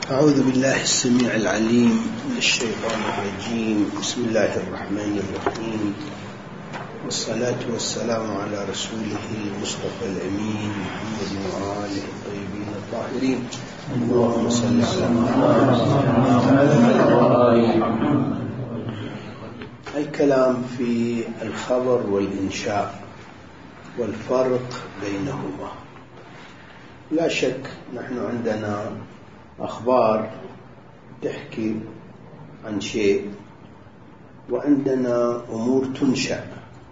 أعوذ بالله السميع العليم من الشيطان الرجيم. بسم الله الرحمن الرحيم، والصلاة والسلام على رسوله المصطفى الأمين محمد وآله الطيبين الطاهرين. اللهم صل على محمد. الكلام في الخبر والإنشاء والفرق بينهما. لا شك نحن عندنا أخبار تحكي عن شيء، وعندنا أمور تنشأ.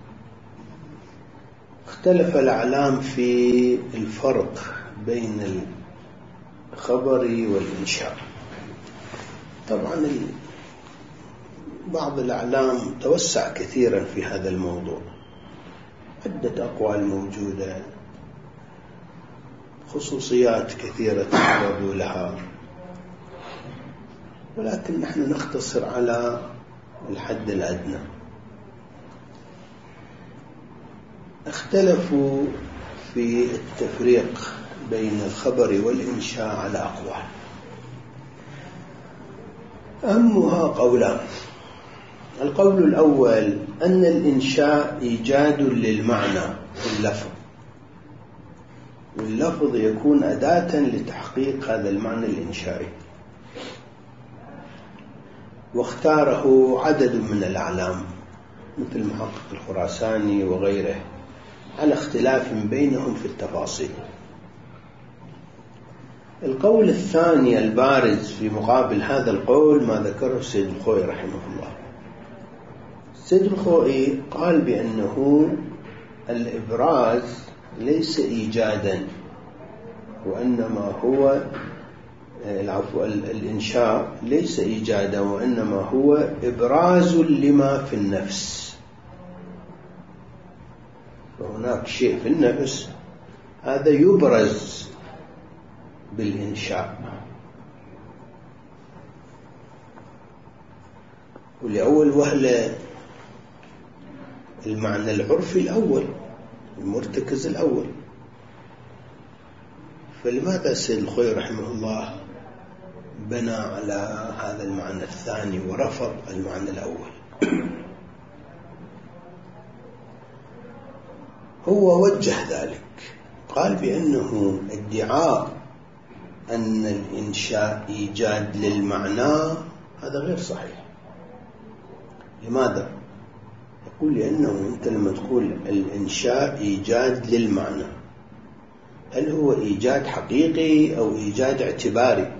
اختلف الأعلام في الفرق بين الخبر والإنشاء. طبعا بعض الأعلام توسع كثيرا في هذا الموضوع، عدة أقوال موجودة، خصوصيات كثيرة تعرض لها، ولكن نحن نختصر على الحد الأدنى. اختلفوا في التفريق بين الخبر والإنشاء على أقوال، أهمها قولان. القول الأول أن الإنشاء إيجاد للمعنى في اللفظ، واللفظ يكون أداة لتحقيق هذا المعنى الإنشائي، واختاره عدد من الأعلام مثل محقق الخراساني وغيره على اختلاف بينهم في التفاصيل. القول الثاني البارز في مقابل هذا القول ما ذكره السيد الخوئي رحمه الله. السيد الخوئي قال بأنه الإبراز ليس إيجادا، وإنما هو الإنشاء ليس إيجادا، وإنما هو إبراز لما في النفس. فهناك شيء في النفس هذا يبرز بالإنشاء. ولأول وهلة المعنى العرفي الأول، المرتكز الأول. فلماذا السيد الخوئي رحمه الله بنى على هذا المعنى الثاني ورفض المعنى الأول؟ هو وجه ذلك، قال بأنه ادعاء أن الإنشاء إيجاد للمعنى هذا غير صحيح. لماذا؟ يقول لأنه أنت لما تقول الإنشاء إيجاد للمعنى، هل هو إيجاد حقيقي أو إيجاد اعتباري؟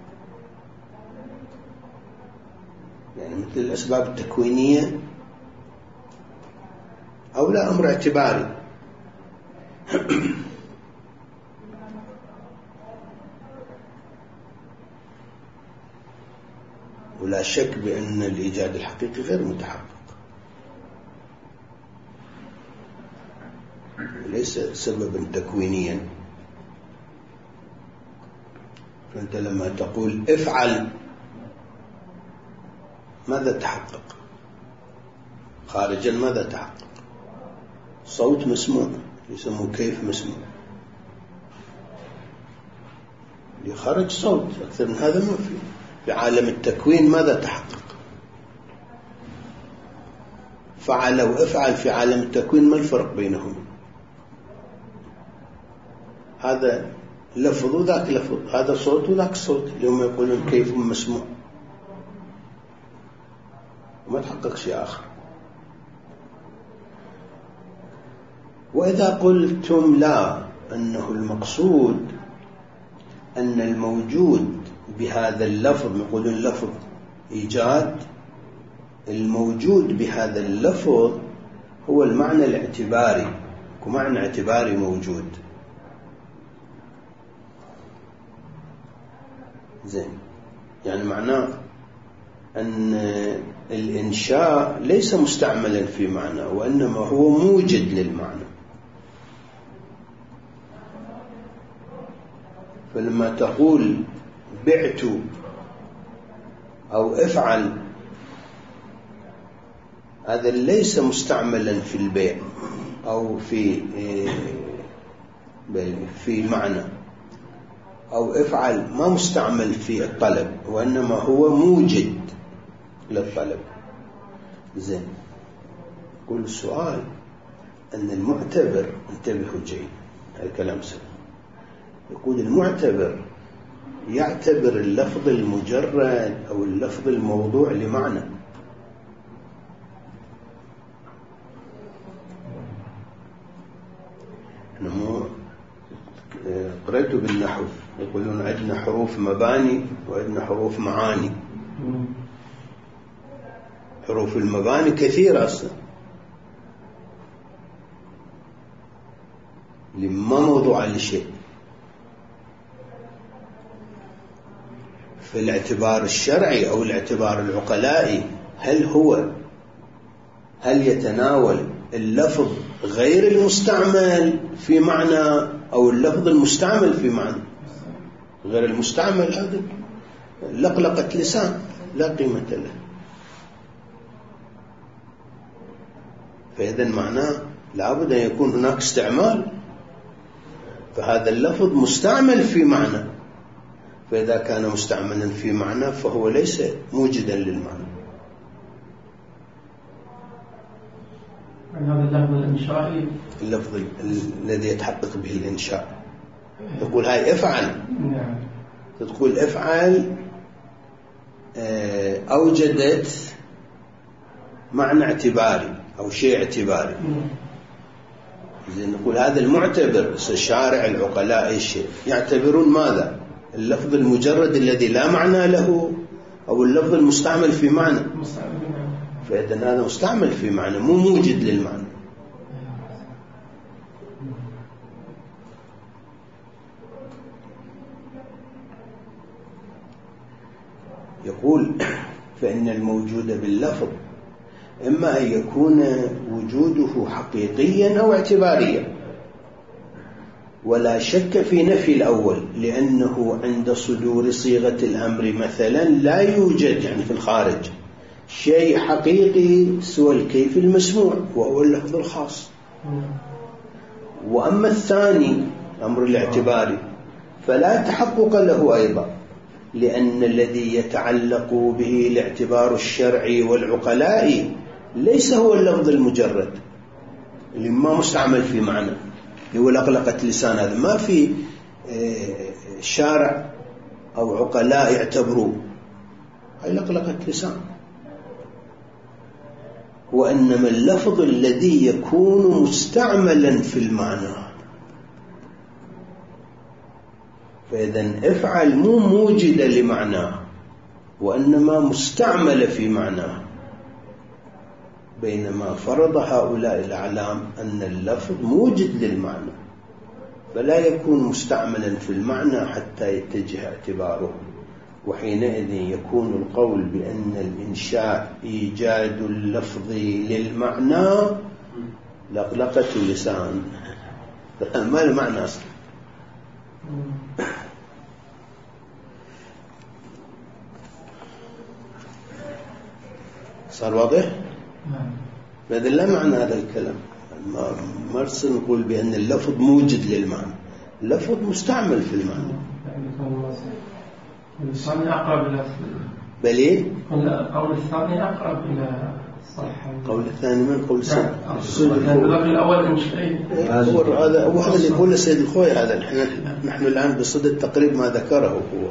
يعني مثل الأسباب التكوينية، أو لا أمر اعتباري؟ ولا شك بأن الإيجاد الحقيقي غير متحقق، وليس سببا تكوينيا. فأنت لما تقول افعل ماذا تحقق؟ خارجا ماذا تحقق؟ صوت مسموع، يسموه كيف مسموع، لخرج صوت. أكثر من هذا ما في عالم التكوين ماذا تحقق؟ فعل وافعل في عالم التكوين ما الفرق بينهم؟ هذا لفظ وذاك لفظ، هذا صوت وذاك صوت. اليوم يقولون كيف مسموع، وما تحقق شيء آخر. وإذا قلتم لا، أنه المقصود أن الموجود بهذا اللفظ، يقولون لفظ إيجاد، الموجود بهذا اللفظ هو المعنى الاعتباري، ومعنى اعتباري موجود. زين، يعني معناه أن الإنشاء ليس مستعملا في معنى، وإنما هو موجد للمعنى. فلما تقول بعت أو افعل، هذا ليس مستعملا في البيع أو في معنى، أو افعل ما مستعمل في الطلب، وإنما هو موجد للطلب. زين، يقول السؤال أن المعتبر، انتبهوا جيد الكلام سهل، يقول المعتبر يعتبر اللفظ المجرد أو اللفظ الموضوع لمعنى. أنا مو قرأت بالنحو يقولون عندنا حروف مباني وعندنا حروف معاني. حروف المباني كثيرة أصلا، لما موضوع لشيء. في الاعتبار الشرعي أو الاعتبار العقلائي، هل يتناول اللفظ غير المستعمل في معنى أو اللفظ المستعمل في معنى؟ غير المستعمل هذا لقلقة لسان لا قيمة له. فإذا معناه لابد أن يكون هناك استعمال، فهذا اللفظ مستعمل في معنى، فإذا كان مستعملا في معنى فهو ليس موجدا للمعنى. هذا اللفظ الإنشائي، اللفظ الذي يتحقق به الإنشاء. تقول هاي افعل، تقول افعل أوجدت معنى اعتباري أو شيء اعتباري. نقول هذا المعتبر، الشارع العقلاء الشيء يعتبرون ماذا؟ اللفظ المجرد الذي لا معنى له أو اللفظ المستعمل في معنى. فإذا هذا مستعمل في معنى مو موجد للمعنى. يقول فإن الموجود باللفظ إما أن يكون وجوده حقيقيا أو اعتباريا، ولا شك في نفي الأول، لأنه عند صدور صيغة الأمر مثلا لا يوجد يعني في الخارج شيء حقيقي سوى الكيف المسموع وهو اللفظ الخاص. وأما الثاني أمر الاعتباري فلا تحقق له أيضا، لأن الذي يتعلق به الاعتبار الشرعي والعقلائي ليس هو اللفظ المجرد اللي ما مستعمل في معنى، هو لقلقة لسان. هذا ما في شارع أو عقلاء يعتبروه، هاي لقلقة لسان. وإنما اللفظ الذي يكون مستعملا في المعنى. فإذا افعل مو موجدة لمعناه، وإنما مستعمل في معناه. بينما فرض هؤلاء الأعلام أن اللفظ موجد للمعنى، فلا يكون مستعملا في المعنى حتى يتجه اعتباره، وحينئذ يكون القول بأن الإنشاء إيجاد اللفظ للمعنى لقلقة اللسان. ما المعنى أصلا؟ صار واضح؟ فإذا لا معنى هذا الكلام. ما رسل نقول بأن اللفظ موجد للمعنى، اللفظ مستعمل في المعنى. الثاني أقرب إلى بلي؟ القول الثاني أقرب إلى الصحة. القول الثاني من قول السيد الأول إنشائي. هذا اللي يقول السيد الخوي. هذا نحن الآن بصدد تقريب ما ذكره هو.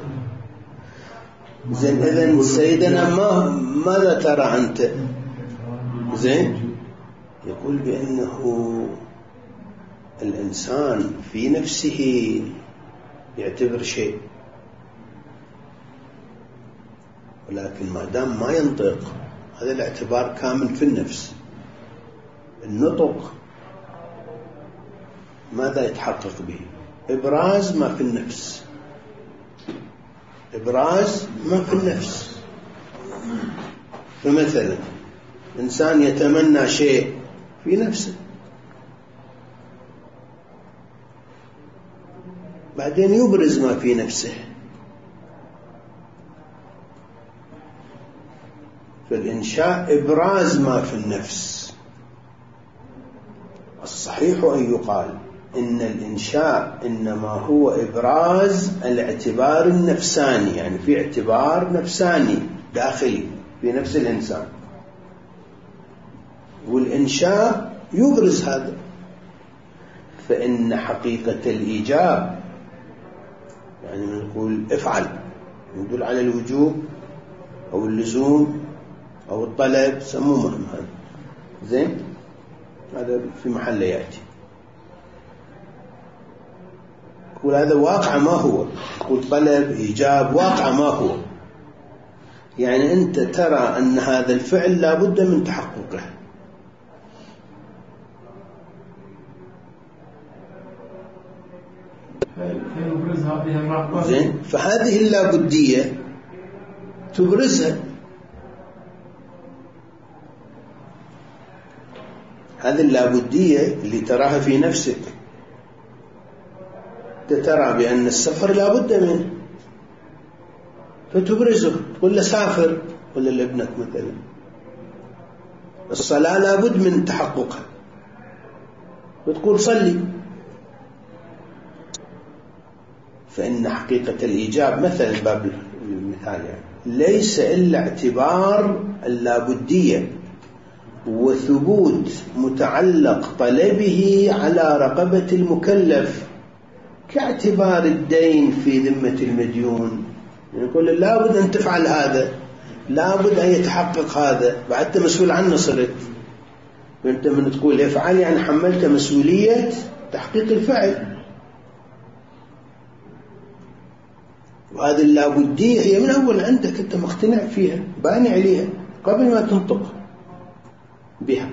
زين، إذن سيدنا ماذا ترى أنت؟ زين، يقول بأنه الإنسان في نفسه يعتبر شيء، ولكن ما دام ما ينطق هذا الاعتبار كامل في النفس. النطق ماذا يتحقق به؟ إبراز ما في النفس، إبراز ما في النفس. فمثلا إنسان يتمنى شيء في نفسه، بعدين يبرز ما في نفسه. فالإنشاء إبراز ما في النفس. الصحيح أن يقال إن الإنشاء إنما هو إبراز الاعتبار النفساني، يعني في اعتبار نفساني داخلي في نفس الإنسان، والإنشاء يبرز هذا. فإن حقيقة الإيجاب، يعني نقول افعل، يدل على الوجوب أو اللزوم أو الطلب، سموه مهم هذا، زين، هذا في محل يأتي. يقول هذا واقع ما هو، يقول طلب إيجاب واقع ما هو، يعني أنت ترى أن هذا الفعل لا بد من تحققه. زين، فهذه اللابدية تبرزها، هذه اللابدية اللي تراها في نفسك، ترى بأن السفر لا بد منه فتبرزه، تقول له سافر، ولا لابنك مثلا الصلاة لا بد من تحققها وتقول صلي. فإن حقيقة الإيجاب مثلا باب المثال يعني ليس إلا اعتبار اللابدية وثبوت متعلق طلبه على رقبة المكلف، كاعتبار الدين في ذمة المديون، يقول لابد أن تفعل هذا، لابد أن يتحقق هذا، بعد أنت مسؤول عنه صرت، وأنت من تقول افعل يعني حملت مسؤولية تحقيق الفعل. وهذه اللابدية هي من أول عندك أنت مقتنع فيها، باني عليها قبل ما تنطق بها.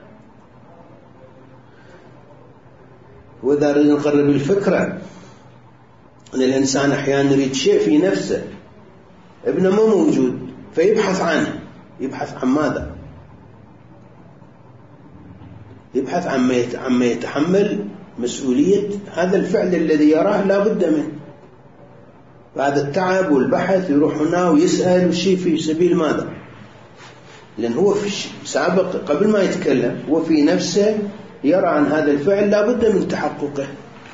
وإذا أردنا نقرب الفكرة أن الإنسان أحيانا يريد شيء في نفسه، ابنه مو موجود فيبحث عنه، يبحث عن ماذا؟ يبحث عما يتحمل مسؤولية هذا الفعل الذي يراه لا بد منه. بعد التعب والبحث يروح هنا ويسأل وشي في سبيل ماذا؟ لأن هو في سابق قبل ما يتكلم هو في نفسه يرى عن هذا الفعل لا بد من تحققه،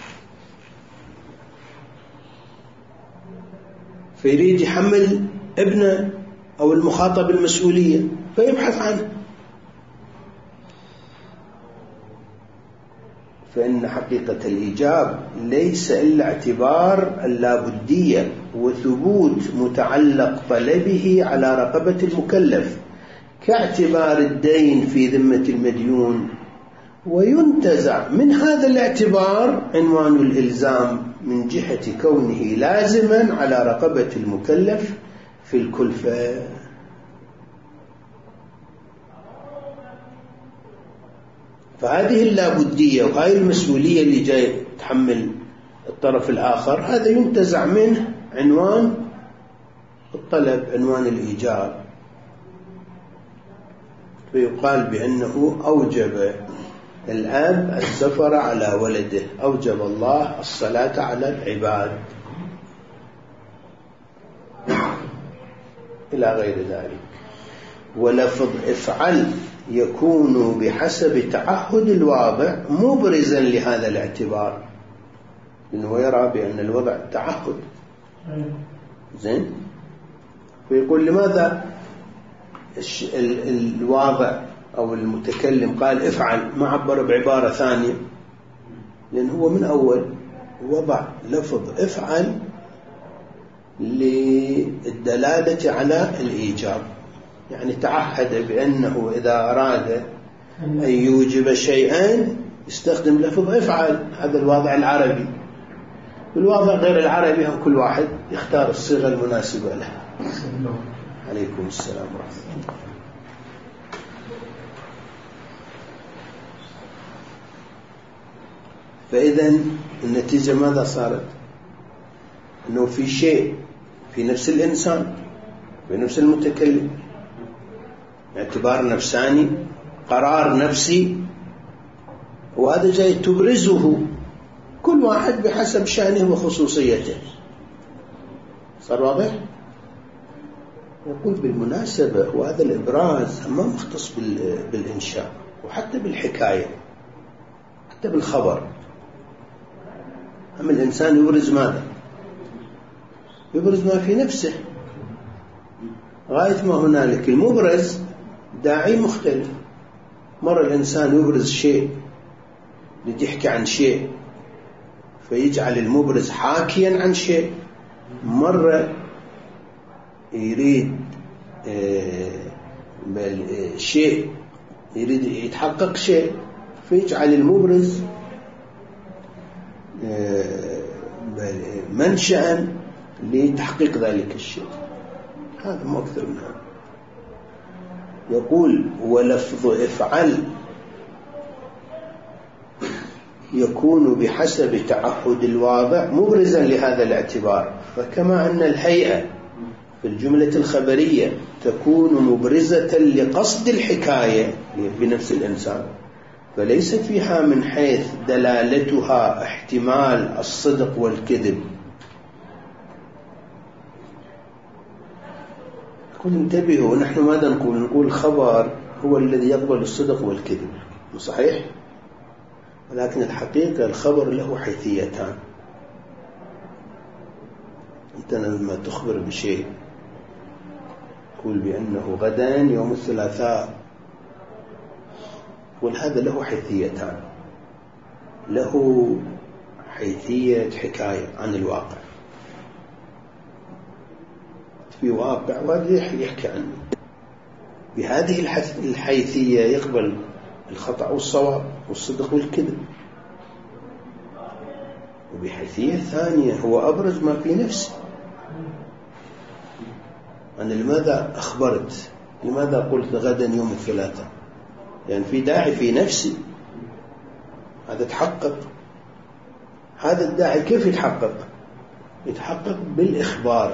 فيريد يحمل ابنه أو المخاطب المسؤولية فيبحث عنه. فإن حقيقة الإيجاب ليس إلا اعتبار اللابدية وثبوت متعلق طلبه على رقبة المكلف، كاعتبار الدين في ذمة المديون، وينتزع من هذا الاعتبار عنوان الإلزام من جهة كونه لازما على رقبة المكلف في الكلفة. فهذه اللابدية وهذه المسؤولية اللي جاي تحمل الطرف الآخر، هذا ينتزع منه عنوان الطلب، عنوان الإيجاب، فيقال بأنه أوجب الأب السفر على ولده، أوجب الله الصلاة على العباد، إلى غير ذلك. ولفظ افعل يكون بحسب تعهد الواضع مبرزا لهذا الاعتبار، لأنه يرى بأن الوضع تعهد. زين، فيقول لماذا الواضع أو المتكلم قال افعل ما عبر بعبارة ثانية؟ لأنه هو من أول وضع لفظ افعل للدلالة على الإيجاب، يعني تعهد بأنه إذا أراد أن يوجب شيئا يستخدم لفظ افعل. هذا الواضع العربي، والواضع غير العربي هم كل واحد يختار الصيغة المناسبة له. عليكم السلام ورحمة الله. فإذا النتيجة ماذا صارت؟ أنه في شيء في نفس الإنسان، في نفس المتكلم، اعتبار نفساني، قرار نفسي، وهذا جاي تبرزه كل واحد بحسب شأنه وخصوصيته. صار واضح؟ يقول بالمناسبة وهذا الإبراز ما مختص بالإنشاء، وحتى بالحكاية، حتى بالخبر. أما الإنسان يبرز ماذا؟ يبرز ما في نفسه. غاية ما هنالك المبرز داعي مختلف. مرة الإنسان يبرز شيء لتحكي عن شيء فيجعل المبرز حاكيا عن شيء، مرة يريد شيء، يريد يتحقق شيء فيجعل المبرز منشأ لتحقيق ذلك الشيء. هذا ما أكثر من هذا. يقول ولفظ افعل يكون بحسب تعهد الواضع مبرزا لهذا الاعتبار، فكما أن الهيئة في الجملة الخبرية تكون مبرزة لقصد الحكاية بنفس الإنسان، فليست فيها من حيث دلالتها احتمال الصدق والكذب. كن انتبهوا، نحن ماذا نقول الخبر هو الذي يقبل الصدق والكذب، صحيح؟ ولكن الحقيقة الخبر له حيثيتان. أنت لما تخبر بشيء تقول بأنه غدا يوم الثلاثاء، وهذا له حيثيتان. له حيثية حكاية عن الواقع، في واقع وهذا يحكي عنه، بهذه الحيثية يقبل الخطأ والصواب والصدق والكذب. وبحيثية ثانية هو أبرز ما في نفسه. أنا لماذا أخبرت؟ لماذا قلت غدا يوم الثلاثاء؟ يعني في داعي في نفسي، هذا تحقق. هذا الداعي كيف يتحقق؟ يتحقق بالإخبار.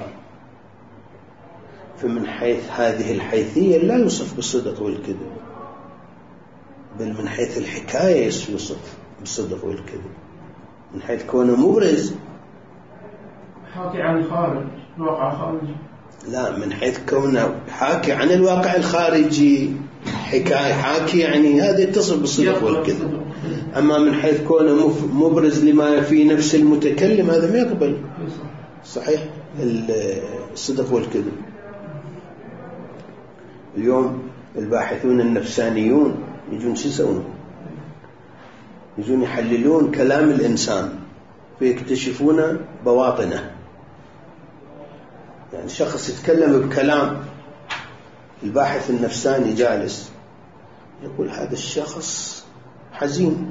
فمن حيث هذه الحيثية لا يوصف بالصدق والكذب، بل من حيث الحكاية يوصف بالصدق والكذب، من حيث كونه مبرز حاكي عن الخارج، الواقع الخارجي. لا، من حيث كونه حاكي عن الواقع الخارجي، حكاية حاكي يعني هذا يتصل بالصدق والكذب. أما من حيث كونه مبرز لما في نفس المتكلم هذا ما يقبل صحيح الصدق والكذب. اليوم الباحثون النفسانيون يجون شو يسوون؟ يجون يحللون كلام الإنسان فيكتشفون بواطنه. يعني شخص يتكلم بكلام، الباحث النفساني جالس يقول هذا الشخص حزين،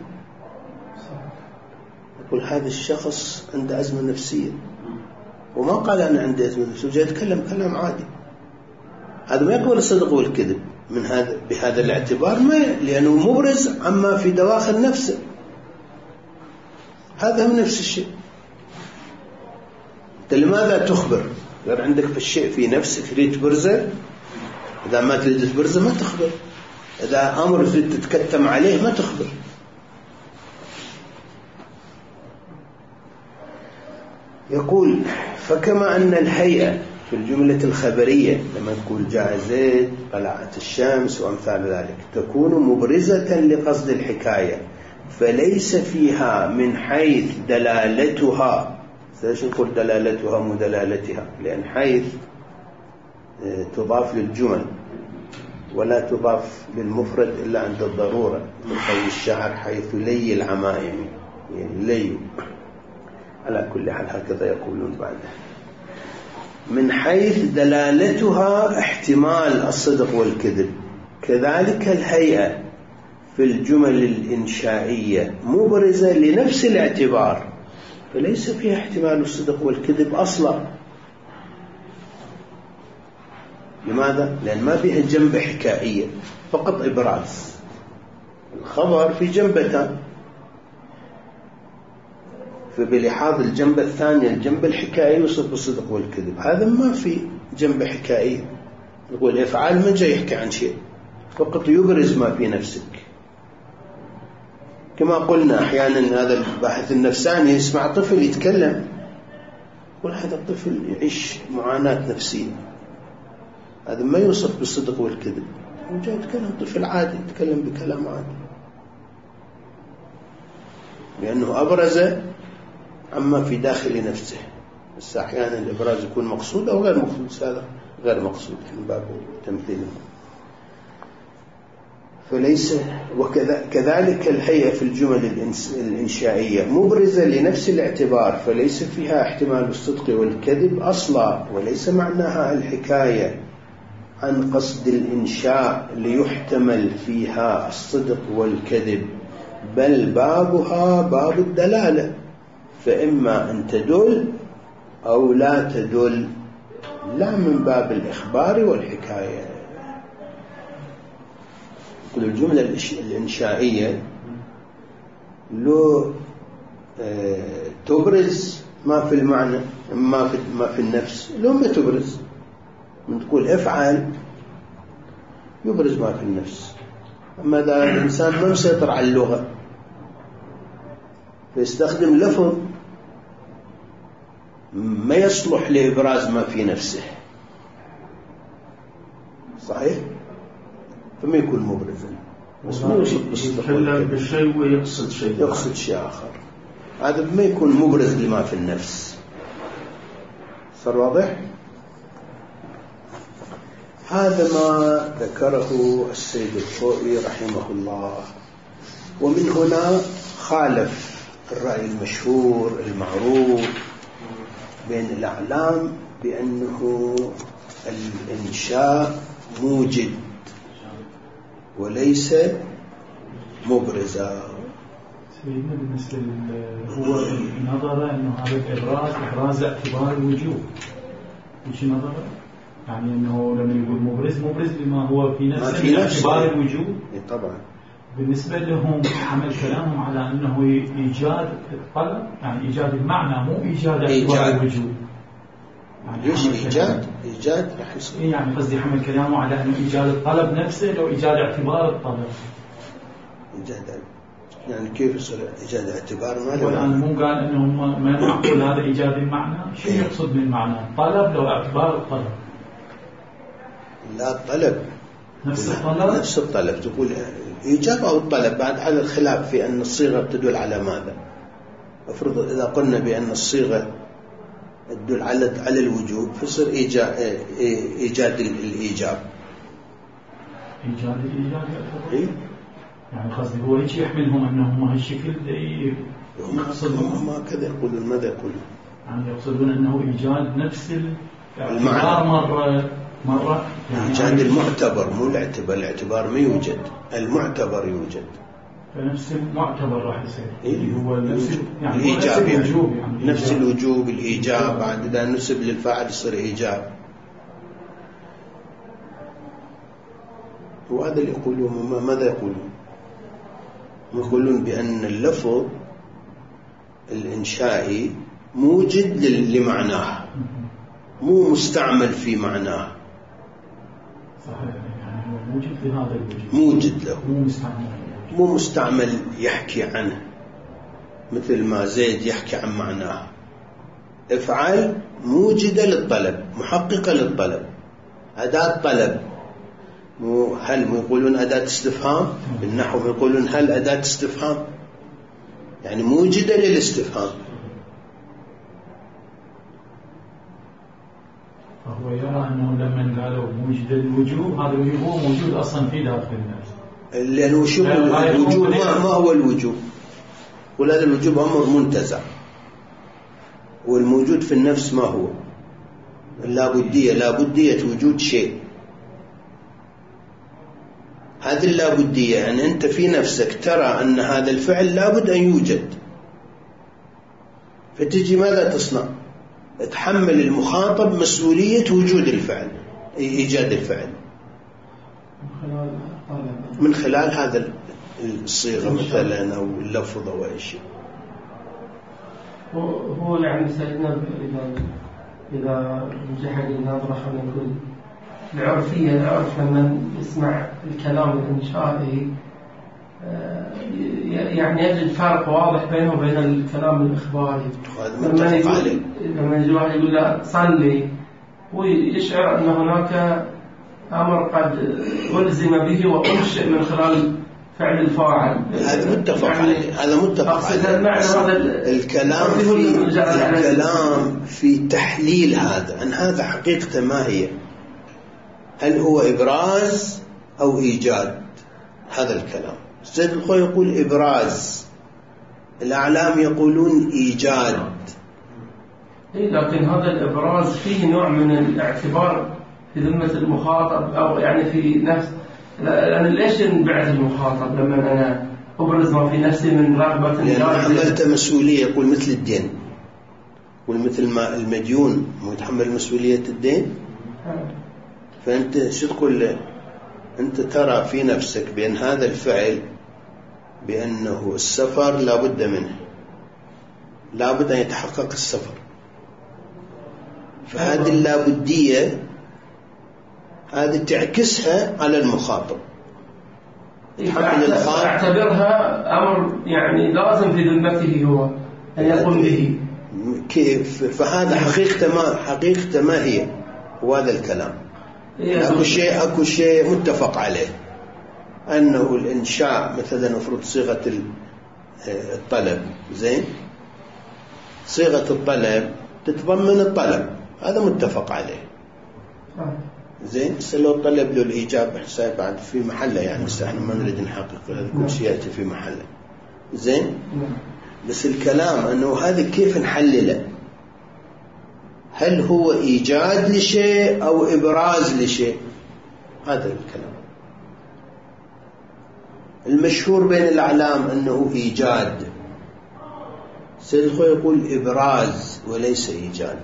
يقول هذا الشخص عنده أزمة نفسية، وما قال أنا عندي أزمة نفسية، وجاء يتكلم كلام عادي. هذا ما يقبل الصدق والكذب من هذا بهذا الاعتبار، ما لأنه مبرز عما في دواخل نفسه. هذا من نفس الشيء. أنت لماذا تخبر؟ غير عندك في الشيء في نفسك تريد تبرزه، إذا ما تريد تبرزه ما تخبر. إذا أمر تريد تتكتم عليه ما تخبر. يقول فكما أن الهيئة في الجملة الخبرية لما تقول جاء زيد، طلعت الشمس وأمثال ذلك، تكون مبرزة لقصد الحكاية، فليس فيها من حيث دلالتها. ليش نقول دلالتها مو دلالتها؟ لأن حيث تضاف للجمل ولا تضاف للمفرد إلا عند الضرورة، مثل الشعر حيث لي العمائم، يعني لي. على كل حال هكذا يقولون بعده. من حيث دلالتها احتمال الصدق والكذب، كذلك الهيئة في الجمل الإنشائية مبرزة لنفس الاعتبار، فليس فيها احتمال الصدق والكذب أصلا. لماذا؟ لأن ما فيها جنبة حكائية، فقط إبراز. الخبر في جنبتان، فبلحاظ الجنبة الثانية الجنبة الحكائية يوصف بالصدق والكذب. هذا ما في جنبة حكائية. نقول إفعال ما جاي يحكي عن شيء، فقط يبرز ما في نفسك. كما قلنا أحيانا هذا الباحث النفساني يسمع طفل يتكلم، يقول هذا الطفل يعيش معاناة نفسية، هذا ما يوصف بالصدق والكذب. وجاء يتكلم طفل عادي، يتكلم بكلام عادي، لأنه أبرز عما في داخل نفسه. بس أحيانا الإبراز يكون مقصود أو غير مقصود، هذا غير مقصود من باب تمثيله. فليس وكذلك الهيئة في الجمل الإنشائية مبرزة لنفس الاعتبار، فليس فيها احتمال الصدق والكذب أصلا، وليس معناها الحكاية عن قصد الإنشاء ليحتمل فيها الصدق والكذب، بل بابها باب الدلالة، فإما أن تدل أو لا تدل، لا من باب الإخبار والحكاية. كل الجملة الإنشائية لو تبرز ما في المعنى ما في النفس، لو ما تبرز، من تقول افعل يبرز ما في النفس. أما إذا الإنسان ما مسيطر على اللغة فيستخدم لفظ ما يصلح لإبراز ما في نفسه، صحيح؟ فما يكون مبرزا، بس ما يتكلم بالشيء ويقصد شيء، يقصد شيء آخر، هذا ما يكون مبرز لما في النفس. صار واضح؟ هذا ما ذكره السيد الخوئي رحمه الله. ومن هنا خالف الرأي المشهور المعروف بين الأعلام بأنه الإنشاء موجد وليس مبرزا. سيدنا بالنسبة هو نظر أنه هذا الإبراز إبراز اعتبار الوجوب، وش نظر؟ يعني أنه لما يقول مبرز لما هو في نفسه اعتبار الوجوب. طبعا بالنسبة لهم حمل كلامهم على أنه إيجاد الطلب، يعني إيجاد المعنى مو إيجاد اعتبار الوجوب. يعني ليش إيجاد راح يصير؟ يعني قصدي حمل كلامه على أنه إيجاد الطلب نفسه لو إيجاد اعتبار الطلب. إيجاد يعني كيف يصير إيجاد اعتبار؟ ما له والآن مو قال أنه ما معقول هذا إيجاد المعنى. شو يقصد بالمعنى؟ الطلب لو اعتبار الطلب. لا الطلب نفس الطلب تقول إيجاب أو الطلب، بعد على الخلاف في أن الصيغة تدل على ماذا. أفرض إذا قلنا بأن الصيغة تدل على الوجوب فصير إيجاد الإيجاب. إيجاد الإيجاب يعني قصدي هو هيك يحملهم أنهم هالشكل هم كذا يقولون. ماذا يقولون؟ يعني يقصدون أنه إيجاد نفس المعنى مرة يعني إيجاد المعتبر مو الاعتبار ما يوجد، المعتبر يوجد. فنفس المعتبر راح يصير هو نفس يعني الإيجاب، يعني نفس الوجوب الإيجاب، بعد إذا نسب للفاعل يصير إيجاب. وهذا اللي يقولون. ماذا يقولون؟ يقولون بأن اللفظ الإنشائي موجد لمعناه، مو مستعمل في معناه. صحيح، يعني هو موجد لهذا الوجود، موجد له، مو مستعمل يحكي عنه، مثل ما زيد يحكي عن معناه. افعل موجدة للطلب، محققة للطلب، أداة طلب. هل يقولون أداة استفهام؟ بالنحو يقولون هل أداة استفهام، يعني موجدة للاستفهام. فهو يرى أنه لما قالوا موجد الوجوب، هذا هو موجود أصلا في داخل النفس، لأنه الوجوب ما هو الوجوب، ولا الوجوب أمر منتزع، والموجود في النفس ما هو لابدية وجود شيء. هذه اللابدية يعني أنت في نفسك ترى أن هذا الفعل لابد أن يوجد، فتجي ماذا تصنع؟ تحمل المخاطب مسؤولية وجود الفعل، إيجاد الفعل من خلال هذا الصيغة مثلا أو اللفظ أو أي شيء. هو يعني سيدنا إذا جحد الناظرة خلينا نقول العرفية، العرف لما يسمع الكلام الإنشائي يعني يجد فرق واضح بينه وبين الكلام الإخباري. لما يجي واحد يقول له صلي ويشعر أن هناك أمر قد ألزم به وأنشئ من خلال فعل الفاعل. هذا متفق عليه، هذا متفق عليه. الكلام في تحليل هذا، أن هذا حقيقة ما هي، هل هو إبراز أو إيجاد؟ هذا الكلام. السيد الخوي يقول إبراز، الأعلام يقولون إيجاد. لكن هذا الإبراز فيه نوع من الاعتبار في ذمة المخاطب، أو يعني في نفس، لأن ليش نبعث المخاطب لما أنا أبرز ما في نفسي من رغبة؟ لأن حملت مسؤولية، يقول مثل الدين، يقول مثل ما المديون متحمل مسؤولية الدين. فأنت شو تقول له؟ أنت ترى في نفسك بأن هذا الفعل، بأنه السفر لا بد منه، لا بد أن يتحقق السفر، فهذه اللابدية هذه تعكسها على المخاطب. أعتبرها أمر يعني لازم في ذمته هو أن يقوم به. كيف؟ فهذا حقيقة ما هي، وهذا الكلام. أكو شيء متفق عليه، أنه الإنشاء مثلا مفروض صيغة الطلب، زين، صيغة الطلب تتضمن الطلب، هذا متفق عليه. زين، لو طلب له الإيجاب حساب بعد في محله، يعني بس احنا ما نريد نحقق، كل شيء يأتي في محله. زين، بس الكلام أنه هذا كيف نحلله؟ هل هو إيجاد لشيء أو إبراز لشيء؟ هذا الكلام. المشهور بين الأعلام أنه إيجاد، سيد الخوي يقول إبراز وليس إيجاد.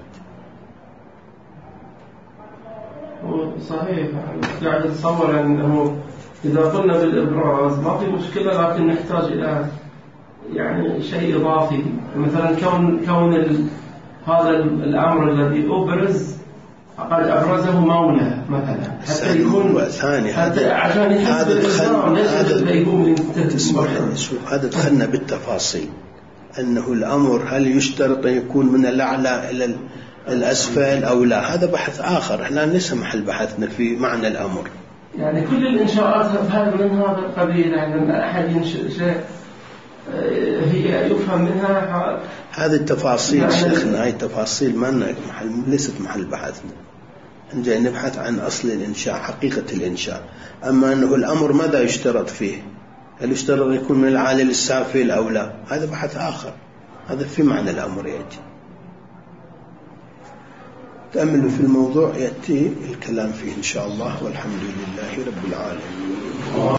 صحيح، قاعد أتصور أنه إذا قلنا بالإبراز ما في مشكلة، لكن نحتاج إلى يعني شيء إضافي، مثلا كون هذا الأمر الذي أبرز قد أبرزه مولى مثلا، حتى يكون ثاني، عشان هذا دخلنا بالتفاصيل، أنه الأمر هل يشترط أن يكون من الأعلى إلى الأسفل أو لا؟ هذا بحث آخر، احنا ليس محل بحثنا في معنى الأمر. يعني كل الإنشاءات من هذا القبيل، يعني أحد ينشئ شيء هي يفهم منها هذه التفاصيل. شيخنا هاي التفاصيل ما ليست محل بحثنا، نجي نبحث عن أصل الإنشاء، حقيقة الإنشاء. أما أنه الأمر ماذا يشترط فيه، هل يشترط أن يكون من العالي للسافل أو لا، هذا بحث آخر، هذا في معنى الأمر يأتي. تأملوا في الموضوع يأتي الكلام فيه إن شاء الله، والحمد لله رب العالمين.